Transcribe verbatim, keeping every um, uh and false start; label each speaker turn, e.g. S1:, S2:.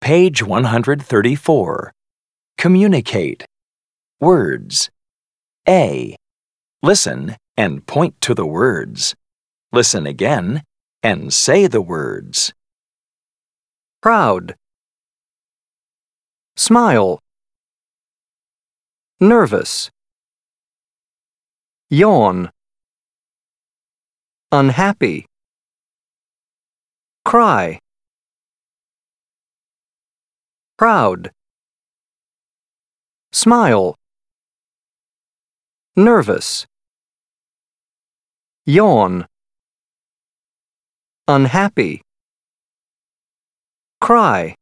S1: Page one hundred thirty-four. Communicate. Words. A. Listen and point to the words. Listen again and say the words.
S2: Proud. Smile. Nervous. Yawn. Unhappy. Cry. Proud. Smile. Nervous. Yawn. Unhappy. Cry.